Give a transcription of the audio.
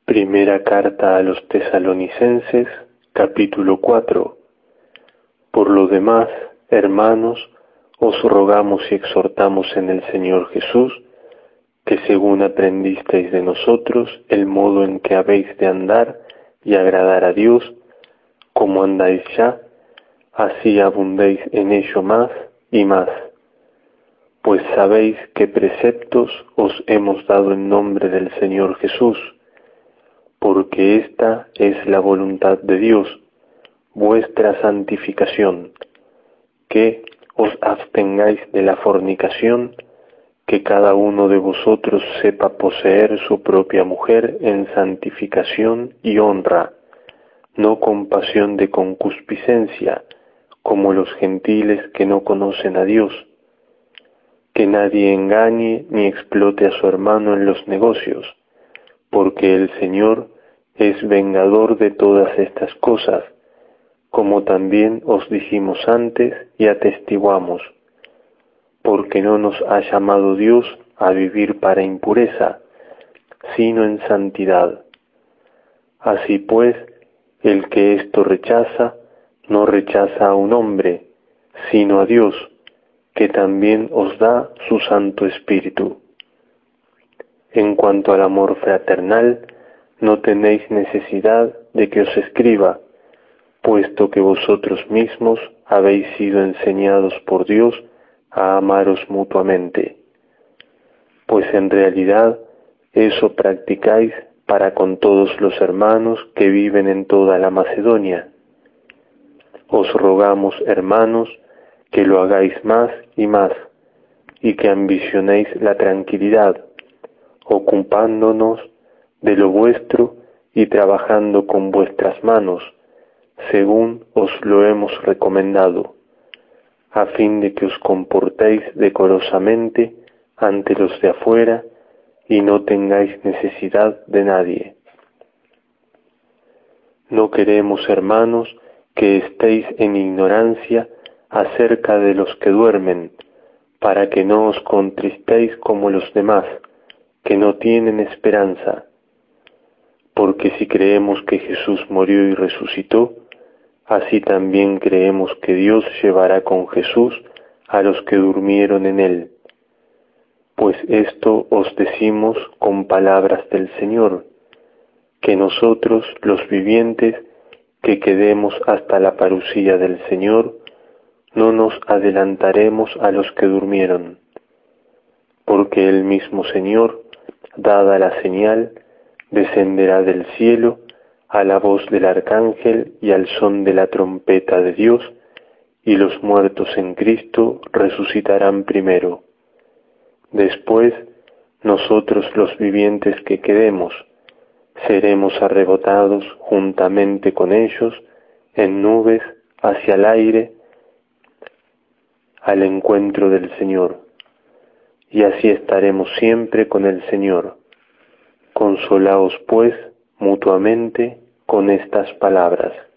Primera carta a los Tesalonicenses, capítulo 4. Por lo demás, hermanos, os rogamos y exhortamos en el Señor Jesús, que según aprendisteis de nosotros el modo en que habéis de andar y agradar a Dios, como andáis ya, así abundéis en ello más y más. Pues sabéis qué preceptos os hemos dado en nombre del Señor Jesús, porque esta es la voluntad de Dios, vuestra santificación, que os abstengáis de la fornicación, que cada uno de vosotros sepa poseer su propia mujer en santificación y honra, no con pasión de concupiscencia, como los gentiles que no conocen a Dios. Que nadie engañe ni explote a su hermano en los negocios, porque el Señor es vengador de todas estas cosas, como también os dijimos antes y atestiguamos, porque no nos ha llamado Dios a vivir para impureza, sino en santidad. Así pues, el que esto rechaza, no rechaza a un hombre, sino a Dios, que también os da su Santo Espíritu. En cuanto al amor fraternal, no tenéis necesidad de que os escriba, puesto que vosotros mismos habéis sido enseñados por Dios a amaros mutuamente. Pues en realidad eso practicáis para con todos los hermanos que viven en toda la Macedonia. Os rogamos, hermanos, que lo hagáis más y más, y que ambicionéis la tranquilidad, ocupándonos de lo vuestro y trabajando con vuestras manos, según os lo hemos recomendado, a fin de que os comportéis decorosamente ante los de afuera y no tengáis necesidad de nadie. No queremos, hermanos, que estéis en ignorancia acerca de los que duermen, para que no os contristéis como los demás, que no tienen esperanza. Porque si creemos que Jesús murió y resucitó, así también creemos que Dios llevará con Jesús a los que durmieron en él. Pues esto os decimos con palabras del Señor, que nosotros, los vivientes, que quedemos hasta la parucía del Señor, no nos adelantaremos a los que durmieron. Porque el mismo Señor, dada la señal, descenderá del cielo a la voz del arcángel y al son de la trompeta de Dios, y los muertos en Cristo resucitarán primero. Después, nosotros los vivientes que quedemos, seremos arrebatados juntamente con ellos en nubes hacia el aire al encuentro del Señor, y así estaremos siempre con el Señor. Consolaos pues mutuamente con estas palabras.